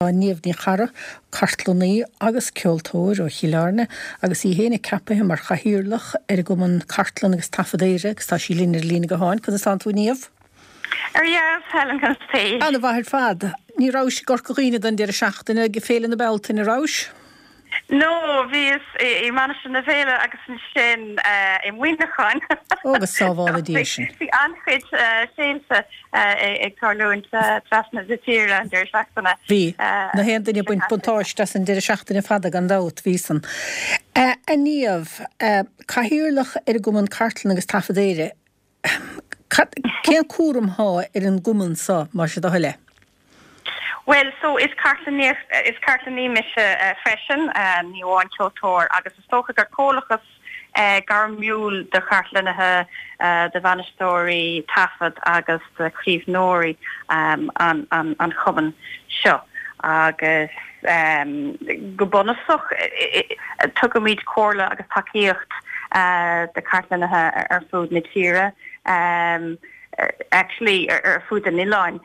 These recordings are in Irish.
níomhní chara cartlaní agus ceoltóir ó chiilearne agus í héna capathe mar chahiúlach go man cartlan agus tafadéire agus tá sí línar lína go háin chun an tú níomh. Yes, Helen can stay. Anna bhar fad. Ní rás go goghine den dear seachtainna go féile na belt in rás. No, vís I man na féle agus an sin I muoinechan. Agus sábháladíisisin. Bhí anchuid séilsa ag tarlúint trasna de tíre an deir seachtainna. Bhí, na héan duine buint buntáiste an deir seachtainna fada gan dát vísan. A níomh, cahiúlach go man cartlan agus tafadéire. Cén cuaram há an gumann sa mar se do heile? Well, so is cartlaní mise freisin ní bháin ceoltóir agus is tócha gur cólachas gar miúil de cartlanathe de bhanistóirí tafad agus de chríomhnóirí an chumann seo agus go bunasach tugadh míid cóirla agus takeíocht de cartlanathe ar fud na tíre actually ar fud an Iláin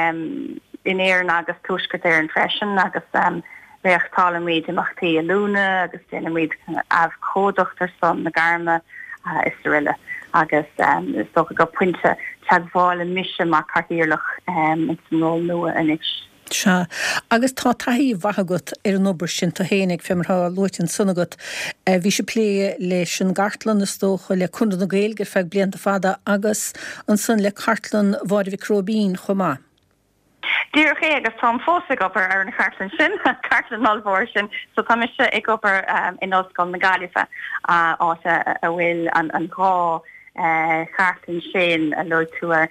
in éan agus tuiscut ar an freisin agus bheith tála míid imachtaí a lúna agus déana míid códochtar son na garma is riile agus is tócha go puinte teagháil an mise má carthaíoch in san ról nua inis. Se agus tá taí bhagat ar an obair sin tá héananig femartha luitin sunnagat bhí sé plé leis an gartlan is tócha le chunda na gaeilge feag blianta fada agus an sun le cartlan bhar bhí crobín chomá. Dír ché agus tám fósa gopur ar an cartlan sin, cartlan nolbóir sin, so tá mise ag gopur in oscail na Gaillimhe áta a bhfuil an gá cartlan sin a lo túar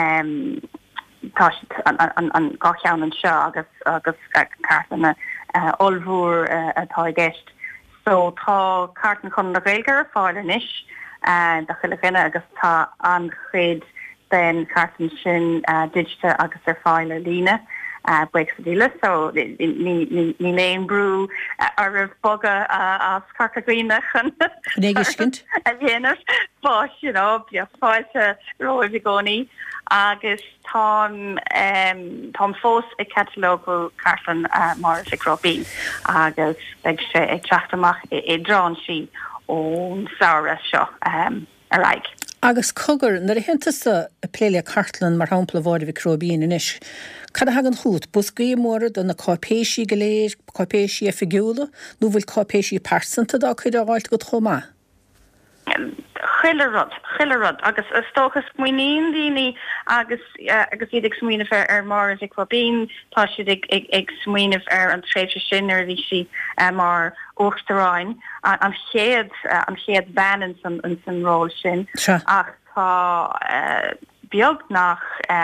tá an gácheann an seo agus cartlanna olbhúr atá gceist. So tá cartlan chun na gaeilge fáil inis de chuile rinne agus tá an chuid den cartlan sin digite agus ar fáile lína buig sa díle, so ní léon brú ar rah boga as carcagríneach an Négiscint? A dhéanamh, but, bia fáilte roimh i gcónaí agus tám fós ag catalógu cartlan mar ficrobín agus beag sé ag teachtamach I drán si ón saoire seo ar aig. Agus cogur nar a hentas a pléile cartlan mar hampla bhir bhí crobín inis. Cad a hagan chuút, bus gaomóra don na cápéisí go léir, cápéisí a figiúla, nó bhfuil cápéisí persanta dá chuid ágáilt go chomá? Chillerod, agus stóchas muoíon daoine agus iad ag smuoineh ar mar ag crobín, tá siad ag smuoineh ar an tréimhse sin ar bhí si mar Uachtaráin an chéad bhanan san ról sin ach tá beag nach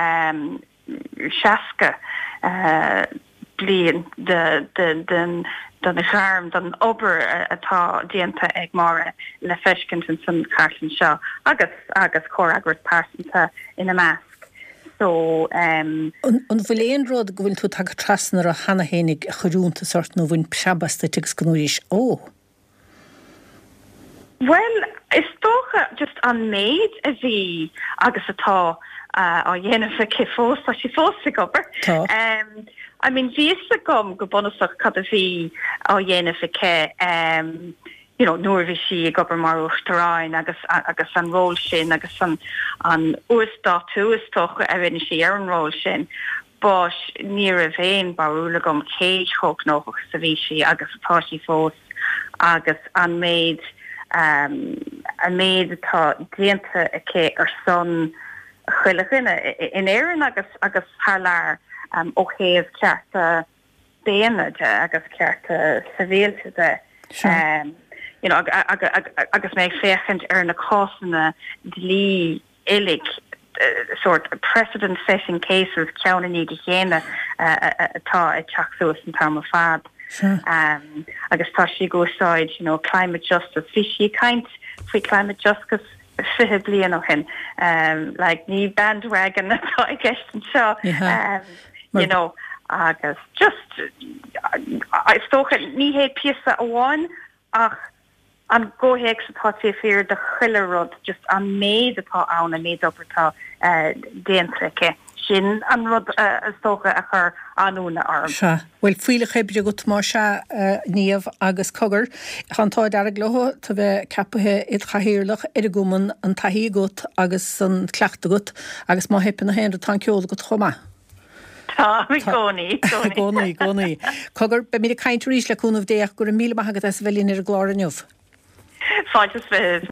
seaca blian den na charm den obair atá déanta ag mar le feiscint san cartlan seo agus córagur pásanta ina measc. So an bhfuil éonrád go bhfuil tú tag trasnar a hana hénig choúnta sort nó bhain seabasta tugus gnúis ó? Well, is tócha just an méid a bhí agus atá á dhéanamh cé fós tá sí fósa gobar. I mean, bhí a gom go bunasach cad a bhí á dhéanamh cé nuair bhí si ag gobar mar Uachtaráin agus an ról sin agus an uastá túastocha a bhína si ar an ról sin, but ní a bhéin barúla gom céid chóg nóach sa bhí si agus atá si fós agus an méid atá déanta a cé ar son chuile rinne in éan agus thalair ó chéamh cearta déanaide agus cearta savéalte de. Agus méid féchant ar na cásanna dlí illig sort of precedent setting cases ceannaí go chéine atá ag teachsúas an term fad. Agus tá si goáid, climate justice, fi si kaint fao climate justice fihe blian ó hin, like ní bandwagon atá ag gceist an seo, agus just stocha ní héad piasa amháin ach an ggóhéag satá fér de chuilerod just an méid atá ann a méid optá déantraice sin an rud stocha a chur anúna arm. Bhfuil fuiile chebre go má se níomh agus cogur chatáid ar a glotha tá bheith capathe iad chahirirlach ar a goman an taí gut agus an cleachta gut agus má hepin na héanú tá ceol go chomá. Gcónaí. Cogur be mí caiint ríéis leúnmh déach gur 1,000 agad as bhelín ar a gláir aniuh. Fáilte